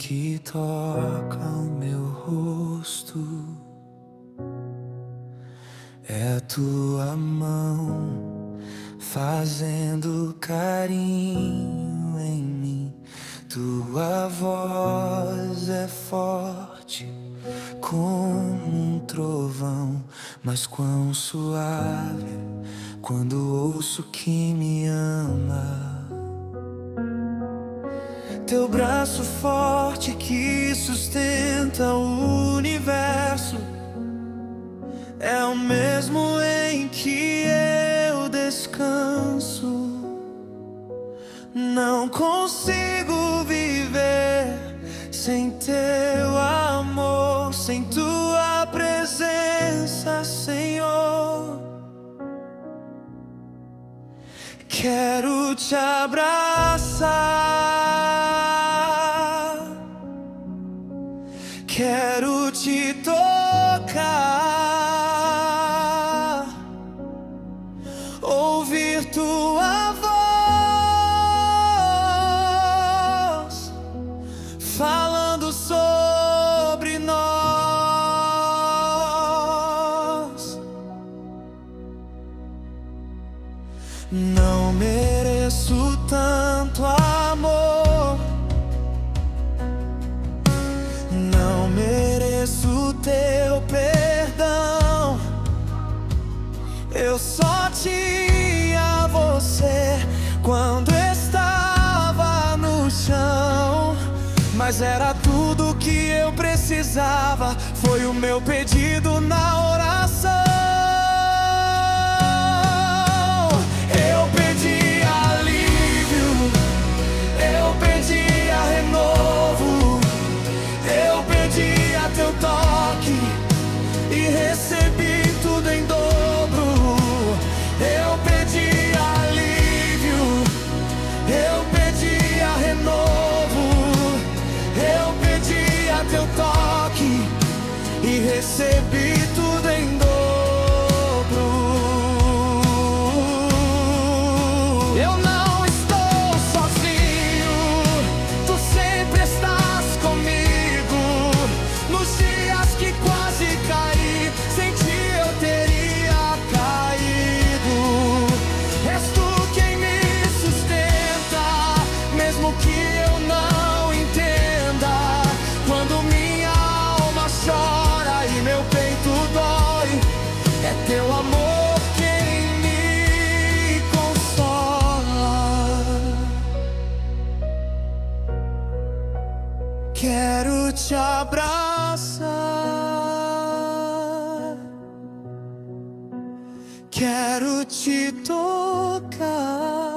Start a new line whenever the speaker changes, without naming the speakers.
que toca o meu rosto, é tua mão fazendo carinho em mim. Tua voz é forte como um trovão, mas quão suave quando ouço que me ama. Teu braço forte que sustenta o universo é o mesmo em que eu descanso. Não consigo viver sem teu amor, sem tua presença, Senhor. Quero te abraçar, quero te tocar, ouvir tua voz falando sobre nós. Não mereço tanto amor, não mereço teu perdão. Eu só tinha você quando estava no chão, mas era tudo que eu precisava. Foi o meu pedido na oração. Eu pedi alívio, eu pedi a renovo, eu pedi a teu toque e recebi tudo em dobro. Eu pedi alívio, eu pedi a renovo, eu pedi a teu toque e recebi tudo em dobro. Eu não estou sozinho, tu sempre estás comigo. Nos dias que quase caí, sem ti eu teria caído. És tu quem me sustenta, mesmo que eu não entenda. Quando minha alma chora e meu peito dói, é teu amor quem me consola. Quero te abraçar, quero te tocar.